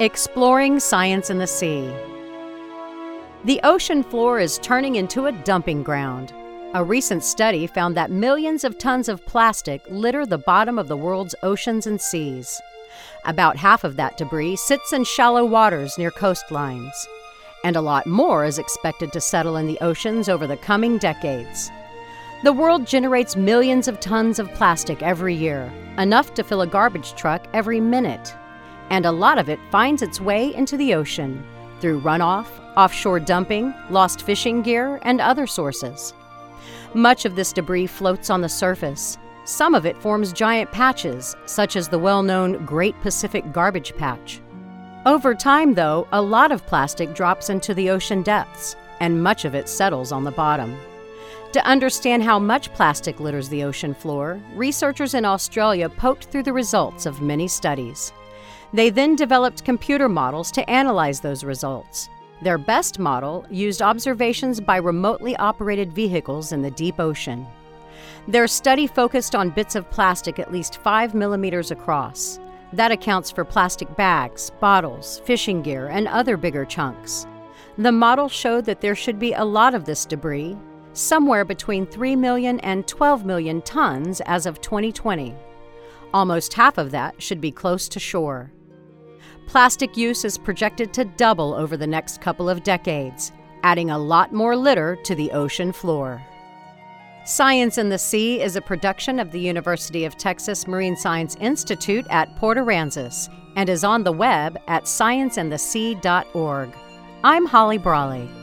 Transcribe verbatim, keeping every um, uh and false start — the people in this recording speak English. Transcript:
Exploring science in the sea. The ocean floor is turning into a dumping ground. A recent study found that millions of tons of plastic litter the bottom of the world's oceans and seas. About half of that debris sits in shallow waters near coastlines. And a lot more is expected to settle in the oceans over the coming decades. The world generates millions of tons of plastic every year, enough to fill a garbage truck every minute. And a lot of it finds its way into the ocean through runoff, offshore dumping, lost fishing gear, and other sources. Much of this debris floats on the surface. Some of it forms giant patches, such as the well-known Great Pacific Garbage Patch. Over time, though, a lot of plastic drops into the ocean depths, and much of it settles on the bottom. To understand how much plastic litters the ocean floor, researchers in Australia poked through the results of many studies. They then developed computer models to analyze those results. Their best model used observations by remotely operated vehicles in the deep ocean. Their study focused on bits of plastic at least five millimeters across. That accounts for plastic bags, bottles, fishing gear, and other bigger chunks. The model showed that there should be a lot of this debris, somewhere between three million and twelve million tons as of twenty twenty. Almost half of that should be close to shore. Plastic use is projected to double over the next couple of decades, adding a lot more litter to the ocean floor. Science in the Sea is a production of the University of Texas Marine Science Institute at Port Aransas and is on the web at science in the sea dot org. I'm Holly Brawley.